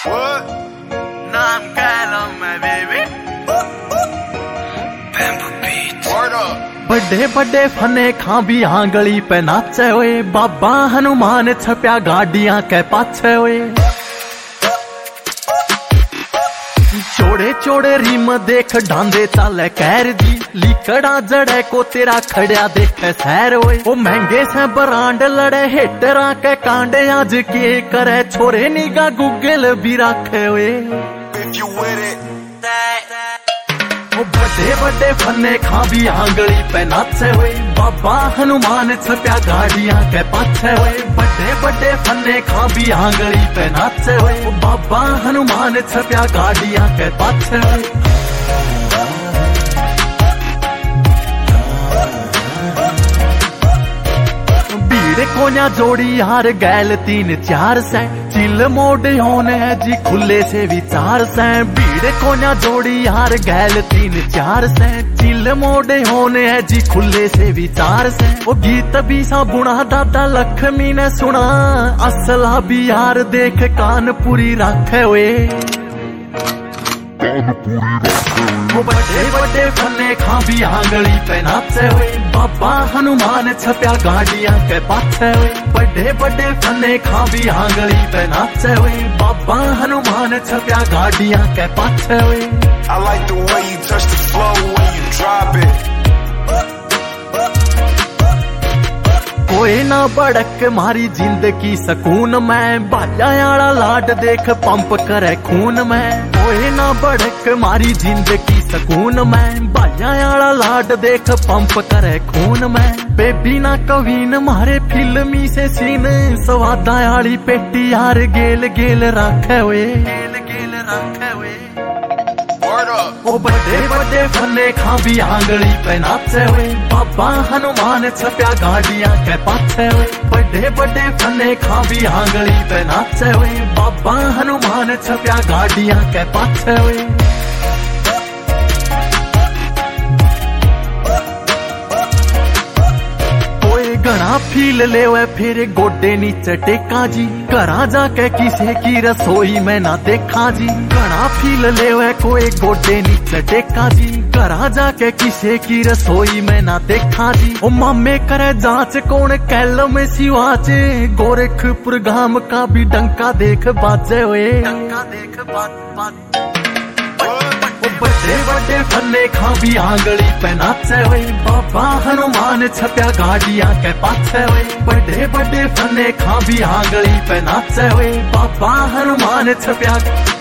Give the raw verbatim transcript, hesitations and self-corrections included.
What? नाम Callum मैं baby Bamboo Beats Word up बड़े बड़े फने खां भी हाँ गली पे नाचे हुए बाबा हनुमान छप्या गाड़ियां के पाछे हुए चोड़े चोड़े रीम देख ढांदे चाले कैर जी लिकड़ा जड़े को तेरा खड़िया देख सैर हुए वो महंगे से बरांड लड़े हेटरा के कांडे आज के करे छोरे निगा गूगल भी रखे हुए If you with it वो बड़े बड़े फने खां भी आंगली पे नाचे हुए बाबा हनुमान छप्या गाड़ियां के पाछे हुए बड़े बड़े फने खां भी आंगली पे नाचे हुए बाबा हनुमान छप्या गाड़ियां के पाछे हुए कोन्या जोड़ी हार गैल तीन चार से चिल मोड होने है जी खुले से विचार से भीड़ कोन्या जोड़ी हार गैल तीन चार से चिल मोड होने है जी खुले से विचार से वो गीत भी सा बुना दादा लक्ष्मी ने सुना असला भी यार देख कान पूरी रखे हुए वो बड़े बड़े फने खां भी आंगली पे नाचे हुए बाबा हनुमान छप्या गाड़ियां के पाछे हुए बड़े बड़े फने खां भी आंगली पे नाचे हुए बाबा हनुमान छप्या गाड़ियां के पाछे हुए I like the way you touch the flow when you drop it कोई ना बड़क मारी जिंदगी सकून में बाजा याड़ा लाड देख पंप करे खून में कोई ना बड़क मारी जिंदगी सकून में बाजा याड़ा लाड देख पंप करे खून में बेबी ना कवीन मारे फिल्मी से सीन सवादा याड़ी पेटी यार गेल गेल रखे हुए गेल गेल रखे हुए ओ बड़े बड़े फने खां भी आंगली पे नाचे हुए बाबा हनुमान छप्या गाड़ियां के पाछे हुए बड़े बड़े फने खां भी आंगली पे नाचे हुए बाबा हनुमान छप्या गाड़ियां के पाछे हुए घना फील ले हुए फिर गोडे नीचे टेका जी घरा जाके किसी की रसोई में ना देखा जी घना फील ले हुए कोई गोडे नीचे टेका जी घरा जाके किसी की रसोई में ना देखा जी ओ मामे करे जांच कौन कैल में सिवाच गोरखपुर गांव का भी डंका देख बाजे हुए डंका देख बात बात बड़े बड़े फने खां भी आंगली पे नाचे हुए बाबा हनुमान छप्या गाड़ियां के पाछे हुए बड़े बड़े फने खां भी आंगली पे नाचे हुए बाबा हनुमान छप्या